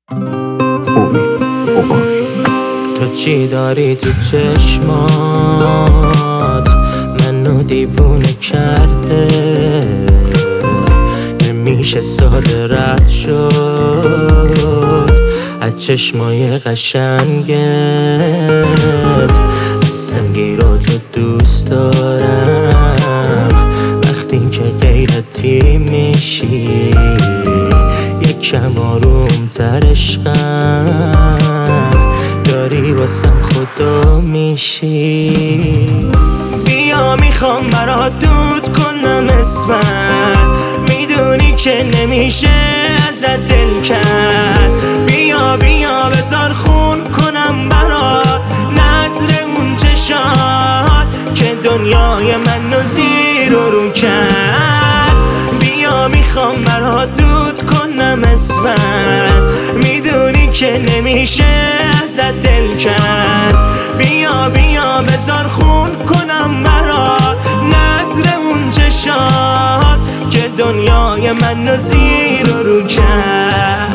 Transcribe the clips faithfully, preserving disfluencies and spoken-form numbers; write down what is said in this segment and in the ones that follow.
امید اوغانی. تو چی داری تو چشمات منو دیوونه کرده، نمیشه ساده رد شد از چشمای قشنگت. سنگی رو تو دوست دارم وقتی که غیرتی میشی، یکم آروم تر عشقم داری واسم خدا میشی. بیا میخوام برات دود کنم اسمت، میدونی که نمیشه ازت دل کرد. بیا بیا بذار خون کنم برات نظر اون چشات که دنیای منو زیر و رو کرد. بیا میخوام برات دود کنم اسمت، میدونی که نمیشه ازت دل کرد. بیا بیا بذار خون کنم برات نظر اون چشات که دنیای منو زیر و رو کرد.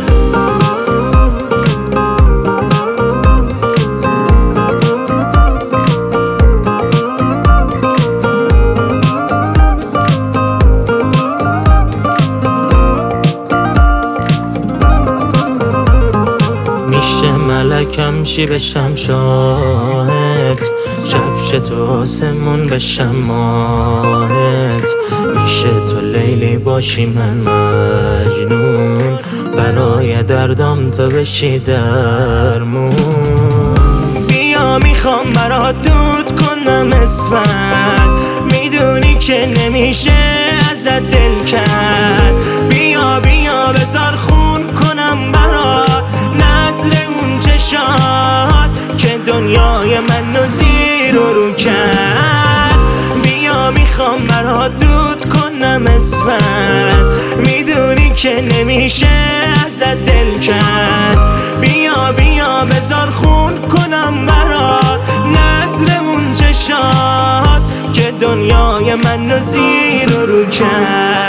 میشه ملکم شی بشم شاهد، شب شه تو آسمون بشم ماهت. میشه تو لیلی باشی من مجنون، برای دردام تو بشی درمون. بیا میخوام برات دود کنم اسمت، میدونی که نمیشه ازت دل کرد. بیا بیا بذار خون کنم برات نظر اون چشات که دنیای منو زیر و رو کرد. بیا میخوام برات دود کنم اسمت، میدونی که نمیشه ازت دل کرد. بیا بیا بذار خون کنم برات نظر اون چشات که دنیای منو زیر و رو کرد.